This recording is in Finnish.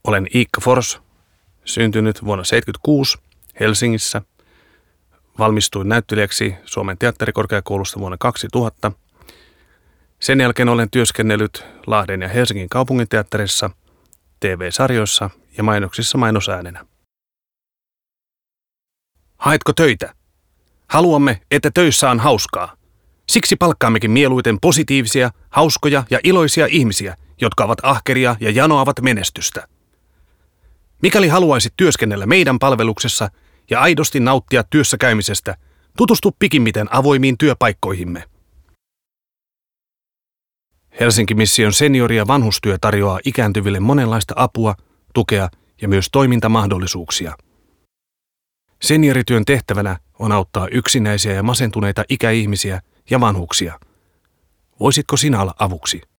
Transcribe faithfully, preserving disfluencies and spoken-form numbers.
Olen Iikka Fors, syntynyt vuonna tuhatyhdeksänsataaseitsemänkymmentäkuusi Helsingissä. Valmistuin näyttelijäksi Suomen teatterikorkeakoulusta vuonna kaksituhatta. Sen jälkeen olen työskennellyt Lahden ja Helsingin kaupunginteatterissa, T V-sarjoissa ja mainoksissa mainosäänenä. Haetko töitä? Haluamme, että töissä on hauskaa. Siksi palkkaammekin mieluiten positiivisia, hauskoja ja iloisia ihmisiä, jotka ovat ahkeria ja janoavat menestystä. Mikäli haluaisit työskennellä meidän palveluksessa ja aidosti nauttia työssä käymisestä, tutustu pikimmiten avoimiin työpaikkoihimme. Helsinki Mission seniori- ja vanhustyö tarjoaa ikääntyville monenlaista apua, tukea ja myös toimintamahdollisuuksia. Seniorityön tehtävänä on auttaa yksinäisiä ja masentuneita ikäihmisiä ja vanhuksia. Voisitko sinä olla avuksi?